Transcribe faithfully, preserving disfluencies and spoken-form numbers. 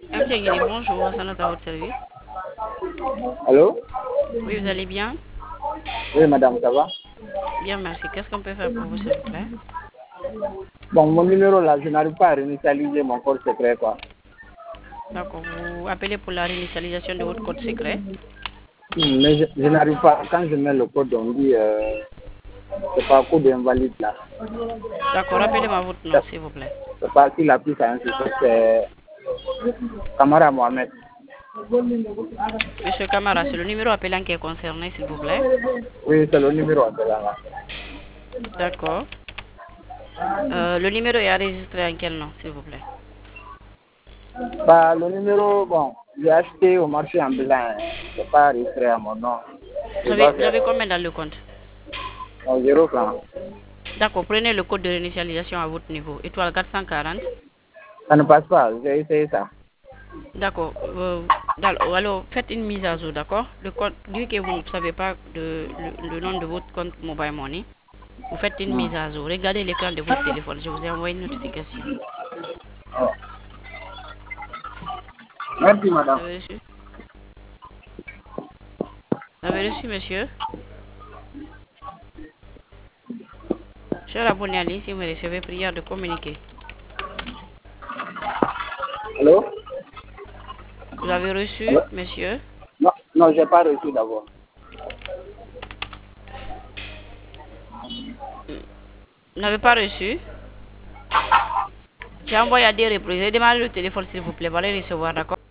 M. Guinée, bonjour, Hassan à votre service. Allô? Oui, vous allez bien? Oui, madame, ça va? Bien, merci. Qu'est-ce qu'on peut faire pour vous, s'il vous plaît? Bon, mon numéro là, je n'arrive pas à réinitialiser mon code secret, quoi. D'accord, vous appelez pour la réinitialisation de votre code secret. Hmm, Mais je, je n'arrive pas. Quand je mets le code, on dit euh, c'est pas code invalide là. D'accord, rappelez-moi votre nom, C'est s'il vous plaît. c'est pas qu'il appuie sur un système, c'est Camara Mohamed. Monsieur Camara, c'est le numéro appelant qui est concerné, s'il vous plaît. Oui, c'est le numéro de là. D'accord. Euh, le numéro est enregistré en quel nom, s'il vous plaît? Bah, le numéro, bon, j'ai acheté au marché en blanc. C'est pas enregistré à mon nom. Vous Je avez, dois vous faire avez combien dans le compte? euh, zéro franc. D'accord, prenez le code de réinitialisation à votre niveau. Étoile quatre cent quarante. Ça ne passe pas, j'ai essayé ça. D'accord. Euh, dans- alors, faites une mise à jour, d'accord? Le code, vu que vous ne savez pas de, le, le nom de votre compte Mobile Money, vous faites une Hmm. mise à jour. Regardez l'écran de votre téléphone. Je vous ai envoyé une notification. Oh. Merci, Vous madame. avez reçu? Vous avez reçu, monsieur? Cher abonné à ligne, si vous me recevez, prière de communiquer. Allô? Vous avez reçu, Allô? monsieur? Non, non, j'ai pas reçu d'abord. Vous n'avez pas reçu? J'ai envoyé à des reprises. J'ai demandé le téléphone, s'il vous plaît. Vous allez recevoir, d'accord?